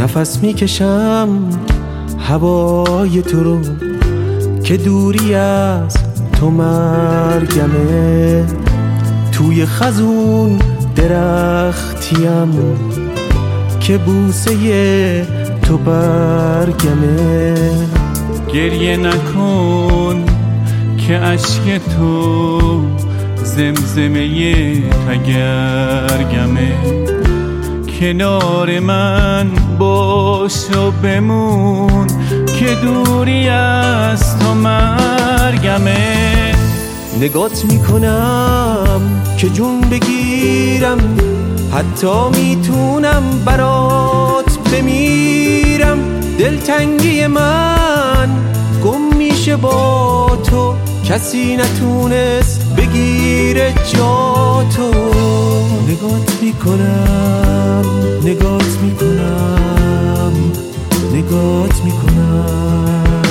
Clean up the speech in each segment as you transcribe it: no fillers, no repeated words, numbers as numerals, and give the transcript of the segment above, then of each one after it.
نفس میکشم هوای تو رو که دوری از تو مرگمه. توی خزون درختیم که بوسه تو برگمه. گریه نکن که اشک تو زمزمه تگرگمه. کنار من باش و بمون که دوری از تو مرگمه. نگات میکنم که جون بگیرم، حتی میتونم برات بمیرم. دلتنگی من گم میشه با تو، کسی نتونست بگیره جا تو. نگات میکنم، نگات میکنم، نگات میکنم.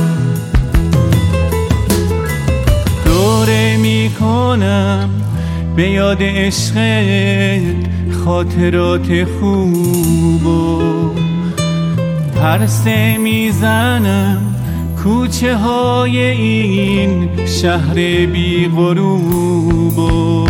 دوره میکنم به یاد عشقت خاطرات خوبو. پرسه میزنم کوچه های این شهر بی غروبو.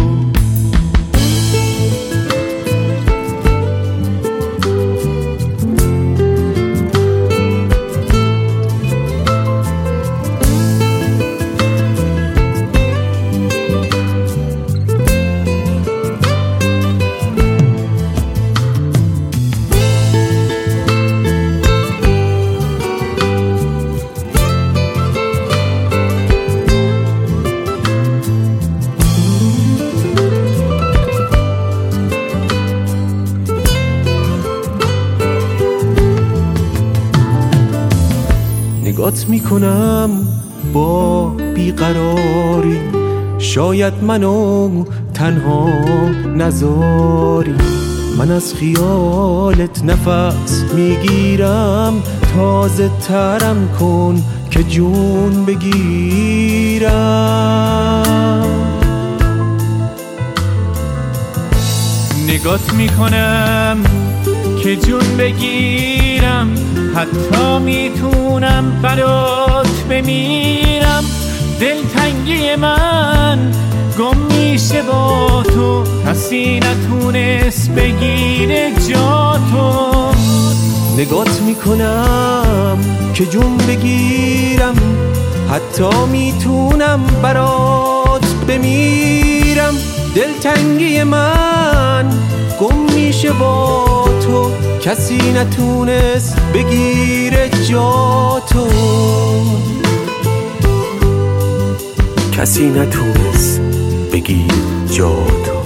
نگات میکنم با بیقراری، شاید منو تنها نذاری. من از خیالت نفس میگیرم، تازه ترم کن که جون بگیرم. نگات میکنم که جون بگیرم، حتی میتونم برات بمیرم. دلتنگی من گم میشه با تو، کسی نتونست بگیره جا تو. نگات میکنم که جون بگیرم، حتی میتونم برات بمیرم. دلتنگی من گم میشه با تو، کسی نتونست بگیره جا تو. کسی نتونست بگیره جا تو.